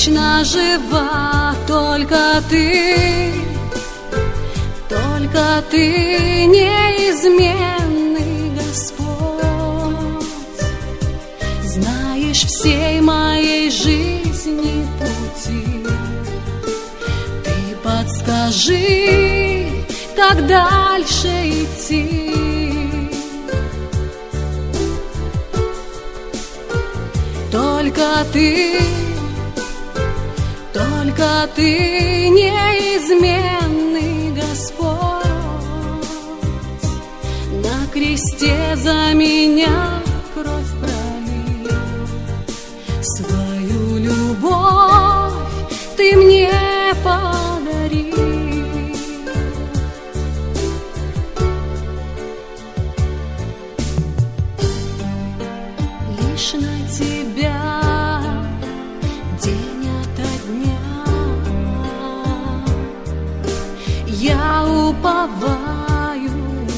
вечно жива только ты неизменный Господь. Знаешь всей моей жизни пути, ты подскажи, как дальше идти. Только ты неизменный Господь. На кресте за меня кровь пролил, свою любовь ты мне подарил. Лишь на тебя день ото дня я уповаю,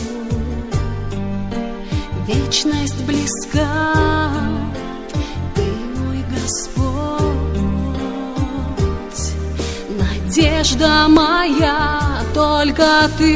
вечность близка, ты мой Господь. Надежда моя только ты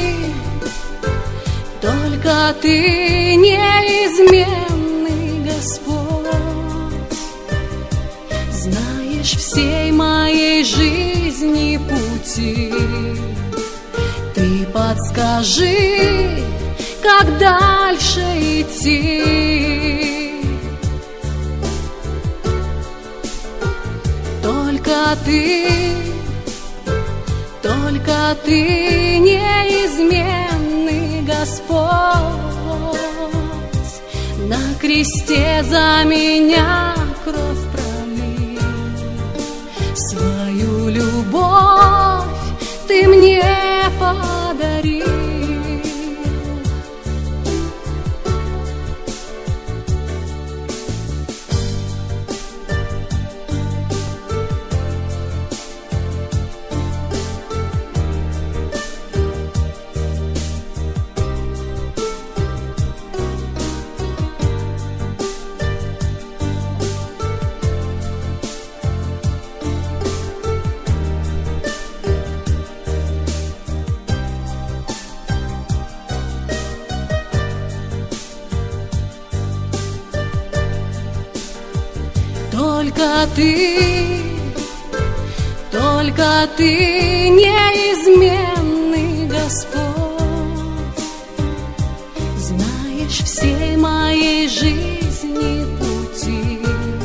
неизменный Господь. Знаешь всей моей жизни пути, ты подскажи, как дальше идти. Только ты неизменный Господь. На кресте за меня кровь пролил, свою любовь ты мне подарил. Только ты неизменный Господь. Знаешь всей моей жизни пути,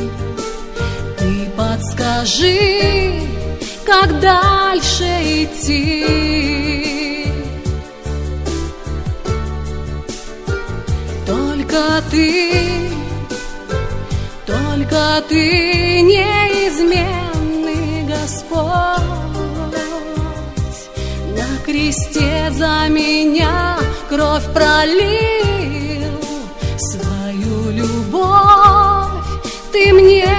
ты подскажи, как дальше идти. Только ты неизменный Господь. На кресте за меня кровь пролил, свою любовь ты мне